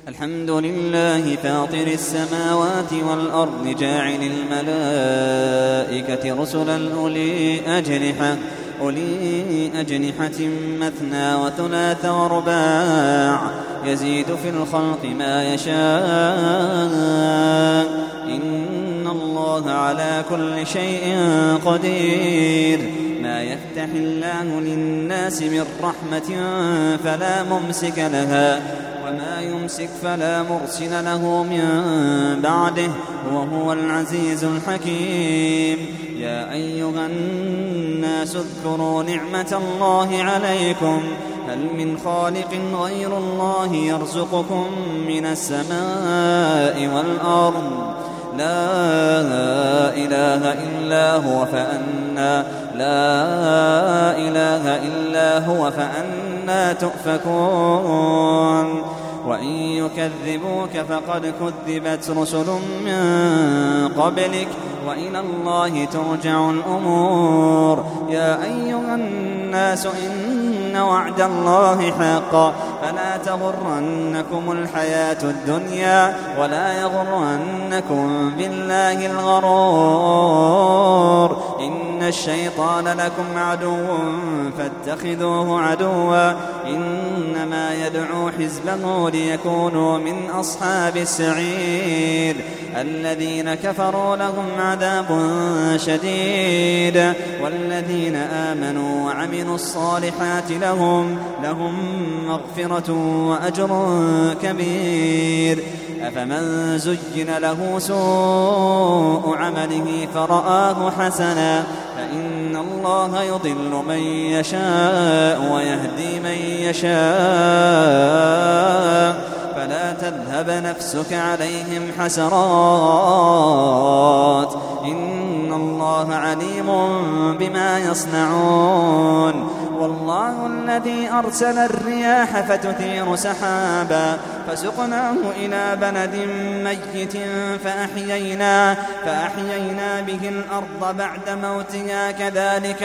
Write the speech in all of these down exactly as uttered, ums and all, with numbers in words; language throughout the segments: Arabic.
الحمد لله فاطر السماوات والأرض جاعل الملائكة رسلا أولي أجنحة أولي أجنحة مثنى وثلاث ورباع يزيد في الخلق ما يشاء إن الله على كل شيء قدير. ما يفتح الله للناس من رحمة فلا ممسك لها وما يمسك فلا مرسل له من بعده وهو العزيز الحكيم. يا أيها الناس اذكروا نعمة الله عليكم هل من خالق غير الله يرزقكم من السماء والأرض لا إله إلا هو فأنا لا إله إلا هو فأنا تؤفكون. وإن يكذبوك فقد كذبت رسل من قبلك وإلى الله ترجع الأمور. يا أيها الناس إن وعد الله حق فلا تغرنكم الحياة الدنيا ولا يغرنكم بالله الغرور. إن الشيطان لكم عدو فاتخذوه عدوا إنما يدعو حزبه ليكونوا من أصحاب السعير. الذين كفروا لهم عذاب شديد والذين آمنوا وعملوا الصالحات لهم لهم مغفرة وأجر كبير. أفمن زين له سوء عمله فرآه حسنا فإن الله يضل من يشاء ويهدي من يشاء فلا تذهب نفسك عليهم حسرات إن الله عليم بما يصنعون. والله الذي أرسل الرياح فتثير سحابا فسقناه إلى بلد ميت فأحيينا, فأحيينا به الأرض بعد موتها كذلك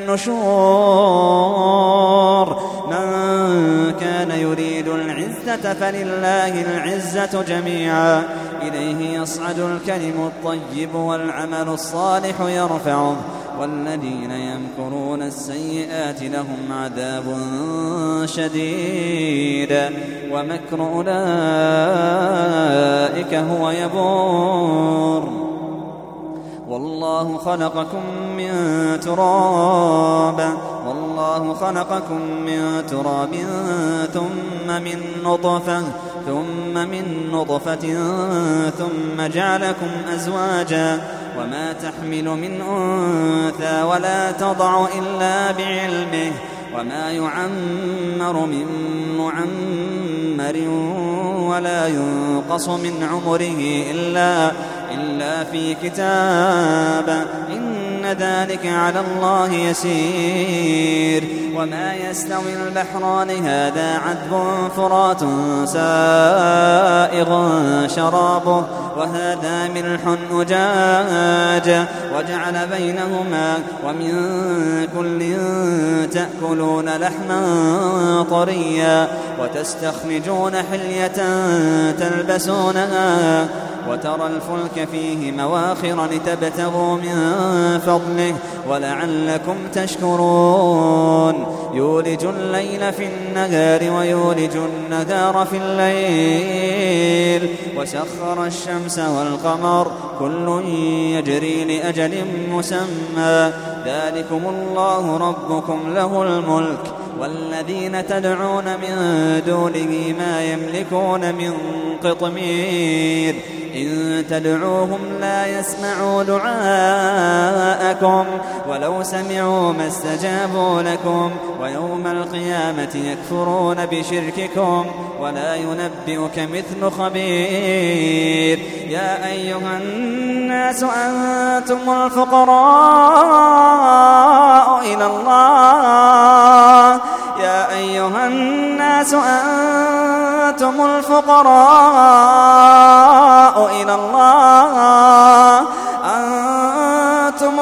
النشور. من كان يريد العزة فلله العزة جميعا إليه يصعد الكلم الطيب والعمل الصالح يرفعه والذين يمكرون السيئات لهم عذاب شديد ومكر أولئك هو يبور. والله خلقكم من تراب والله خلقكم من تراب ثم من نطفة ثم من نطفة ثم جعلكم أزواجا وما تحمل من أنثى ولا تضع إلا بعلمه وما يعمر من معمر ولا ينقص من عمره إلا, إلا في كتاب إن ذلك على الله يسير. وما يستوي البحران هذا عذب فرات سائغ شرابه وهذا ملح أجاج وجعل بينهما ومن كل تأكلون لحما طريا وتستخرجون حلية تلبسونها وترى الفلك فيه مواخر لتبتغوا من فضله ولعلكم تشكرون. يولج الليل في النهار ويولج النهار في الليل وسخر الشمس والقمر كل يجري لأجل مسمى ذلكم الله ربكم له الملك والذين تدعون من دونه ما يملكون من قطمير. إن تدعوهم لا يسمعوا دعاءكم ولو سمعوا ما استجابوا لكم ويوم القيامة يكفرون بشرككم ولا ينبئك مثل خبير. يا أيها الناس أنتم الفقراء إلى الله يا أيها الناس أنتم الفقراء إلى الله أنتم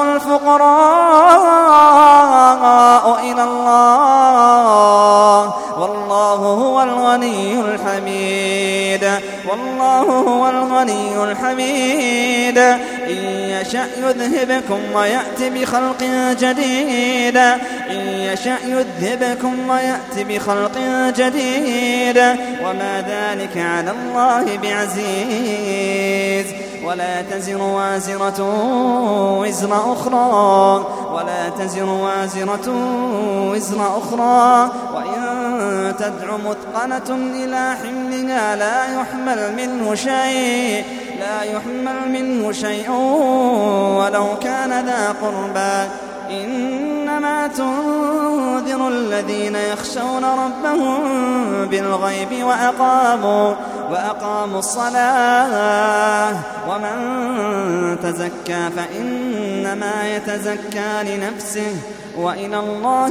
الفقراء إلى الله والله هو الغني الحميد. مصيد والله هو الغني الحميد إن يشأ يذهبكم ويأتي بخلق جديد إن يشأ يذهبكم ويأتي بخلق جديد وما ذلك على الله بعزيز ولا تزر وازرة وزر أخرى ولا تزر وازرة وزر أخرى وإن تدع مثقلة إلى حملها لا يحمل منه شيء لا يحمل منه شيء ولو كان ذا قربى إنما تنذر الذين يخشون ربهم بالغيب وأقاموا وأقاموا الصلاة ومن تزكى فإنما يتزكى لنفسه وإلى الله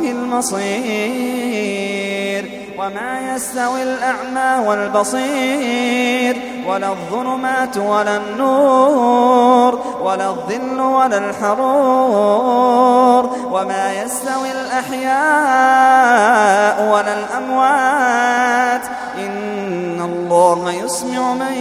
المصير وما يستوي الأعمى والبصير ولا الظلمات ولا النور ولا الظل ولا الحرور وما يستوي الأحياء ولا الأموات إن الله يسمع من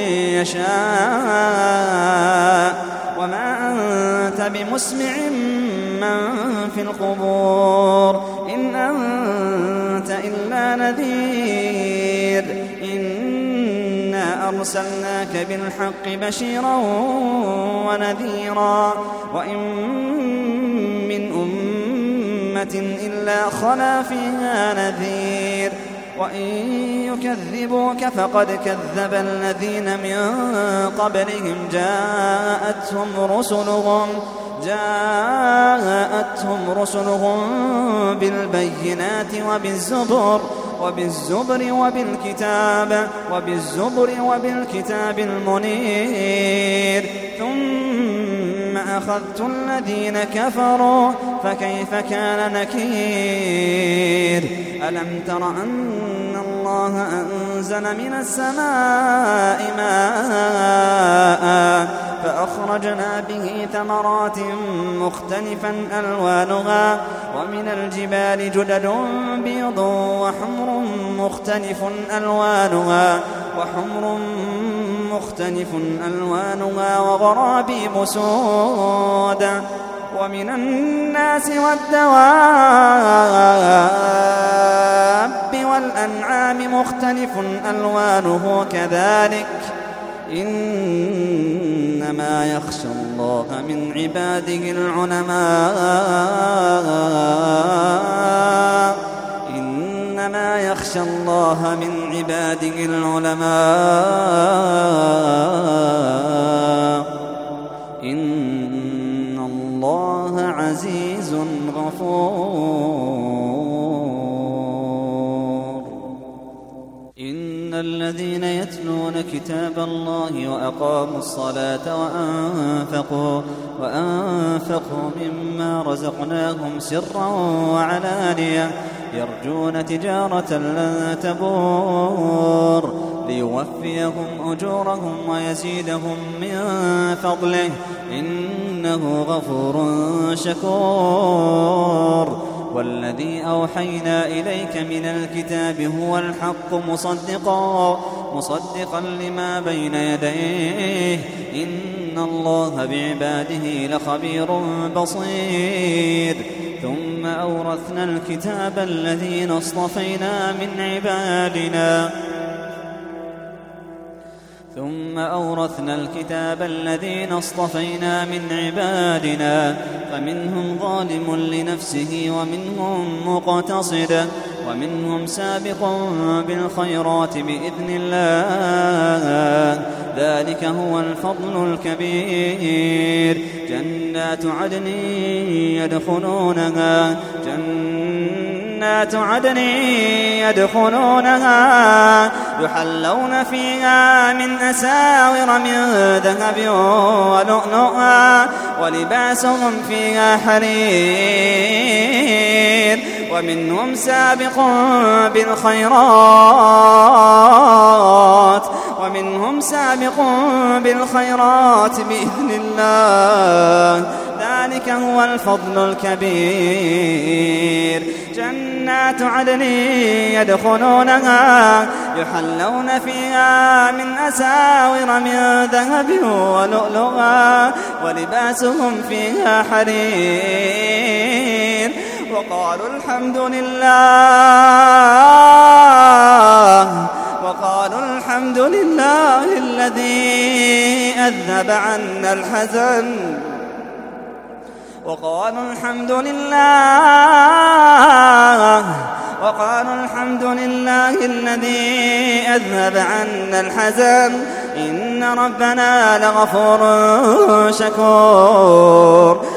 يشاء وما أنت بمسمع من في القبور إن أنت إلا نذير إنا أرسلناك بالحق بشيرا ونذيرا وإن من أمة إلا خلا فيها نذير وإن يكذبوك فقد كذب الذين من قبلهم جاءتهم رسلهم جاءتهم رسلهم بالبينات وبالزبر وبالزبر وبالكتاب وبالزبر وبالكتاب المنير ثم أخذت الذين كفروا فكيف كان نكير ألم تر أن الله أنزل من السماء ماء فأخرجنا به ثمرات مختلفا ألوانها ومن الجبال جدد بيض وحمر مختلف ألوانها وحمر مختلف ألوانها وغرابيب سود ومن الناس والدواب والأنعام مختلف ألوانه كذلك إنما يخشى الله من عباده العلماء إنما يخشى الله من عباده العلماء إن الله عزيز غفور إن الذين يتلون كتاب الله وأقاموا الصلاة وأنفقوا وأنفقوا مما رزقناهم سرا وعلانية يرجون تجارة لن تبور ليوفيهم أجورهم ويزيدهم من فضله إنه غفور شكور والذي أوحينا إليك من الكتاب هو الحق مصدقا مصدقا لما بين يديه إن الله بعباده لخبير بصير ثم أورثنا الكتاب الذين اصطفينا من عبادنا ثم أورثنا الكتاب الذين اصطفينا من عبادنا فمنهم ظالم لنفسه ومنهم مقتصد ومنهم سابق بالخيرات بإذن الله ذلك هو الفضل الكبير جنات عدن يدخلونها جنات عدن يدخلونها يحلون فيها من أساور من ذهب ولؤلؤا ولباسهم فيها حرير ومنهم سابق بالخيرات ومنهم سابق بالخيرات بإذن الله ذلك هو الفضل الكبير. جنات عدن يدخلونها يحلون فيها من أساور من ذهب ولؤلؤا ولباسهم فيها حرير. وقالوا الحمد لله وقالوا الحمد لله الذي أذهب عنا الحزن وقالوا الحمد لله وقالوا الحمد لله الذي أذهب عنا الحزن إن ربنا لغفور شكور.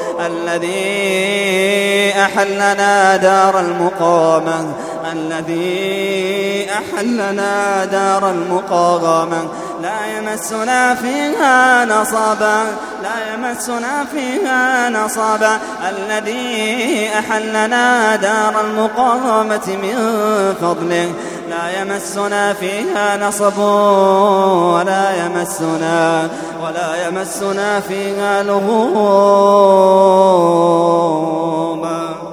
الذي أحلنا دار المقامة الذي أحلنا دار المقامة لا يمسنا فيها نصبا لا يمسنا فيها نصبا. الذي أحلنا دار المقامة من فضله لا يمسنا فيها نصب ولا يمسنا ولا يمسنا فيها لغوب.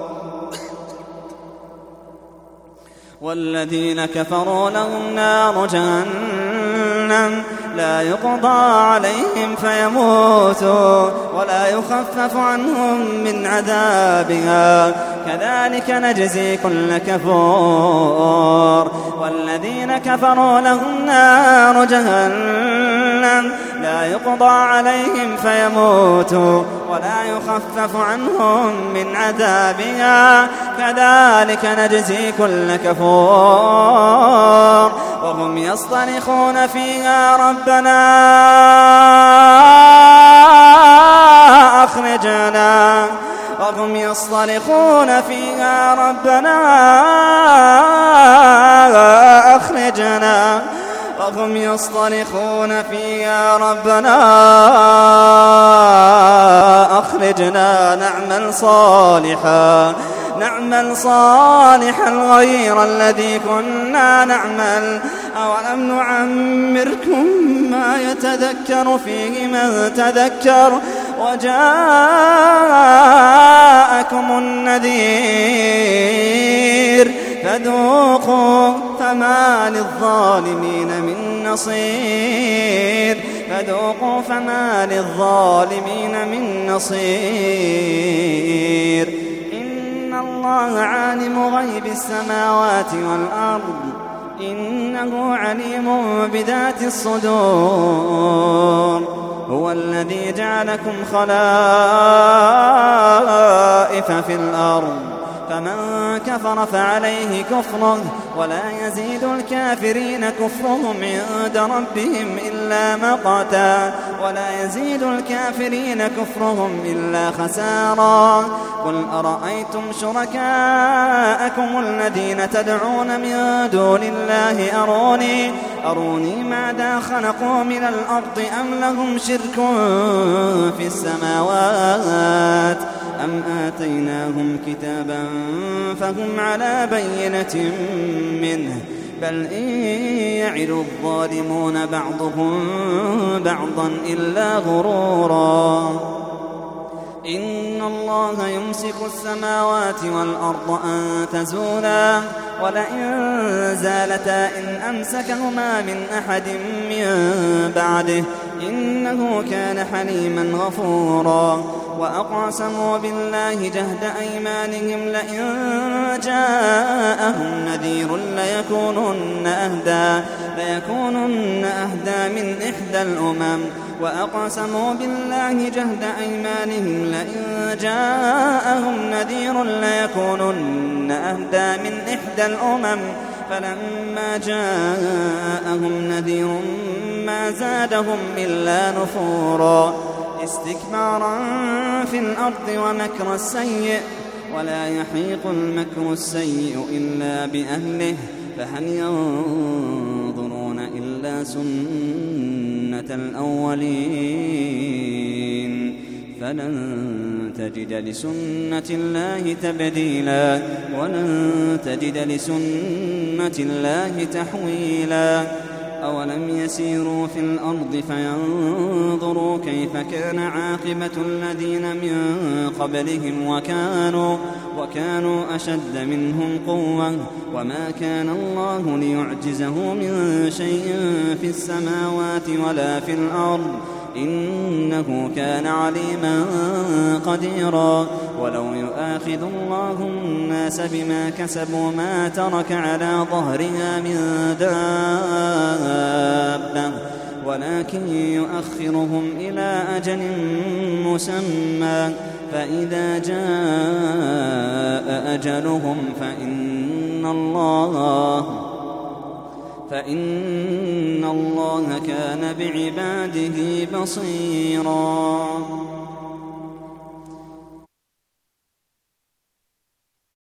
والذين كفروا لهم نار جهنم لا يقضى عليهم فيموتوا ولا يخفف عنهم من عذابها كذلك نجزي كل كفور. والذين كفروا لهم نار جهنم لا يقضى عليهم فيموتوا ولا يخفف عنهم من عذابها كذلك نجزي كل كفور. وهم يصطرخون فيها ربنا أخرجنا وهم يصطرخون فيها ربنا أخرجنا وهم يصطرخون فيها ربنا أخرجنا نعمل صالحا نعمل صالحا غير الذي كنا نعمل أولم نعمركم ما يتذكر فيه من تذكر وجاءكم النذير فذوقوا فما للظالمين من نصير فذوقوا فما للظالمين من نصير. إن الله عالم غيب السماوات والأرض إنه عليم بذات الصدور. هو الذي جعلكم خلائف في الأرض فمن كفر فعليه كفره ولا يزيد الكافرين كفرهم عند ربهم إلا مقتا ولا يزيد الكافرين كفرهم إلا خسارا. قل أرأيتم شركاءكم الذين تدعون من دون الله أروني أروني ماذا خلقوا من الأرض أم لهم شرك في السماوات أم آتيناهم كتابا فهم على بينة منه بل إن يعد الظالمون بعضهم بعضا إلا غرورا. إن الله يمسك السماوات والأرض أن تزولا ولئن زالتا إن أمسكهما من أحد من بعده إنه كان حليما غفورا. وأقسموا بالله جهد أيمانهم لئن جاءهم نذير ليكونن أهدى ليكونن أهدى من إحدى الأمم. وأقسموا بالله جهد أيمانهم لئن جاءهم نذير ليكونن أهدى من إحدى الأمم فلما جاءهم نذير ما زادهم إلا نفورا استكبارا في الأرض ومكر السيء ولا يحيق المكر السيء إلا بأهله فهل ينظرون إلا سنة الأولين فلن تجد لسنة الله تبديلا ولن تجد لسنة الله تحويلا. أولم يسيروا في الأرض فينظروا كيف كان عاقبة الذين من قبلهم وكانوا, وكانوا أشد منهم قوة وما كان الله ليعجزه من شيء في السماوات ولا في الأرض إنه كان عليما قديرا. ولو يؤاخذ الله الناس بما كسبوا ما ترك على ظهرها من دابة ولكن يؤخرهم إلى أجل مسمى فإذا جاء أجلهم فإن الله فإن الله كان بعباده بصيرا.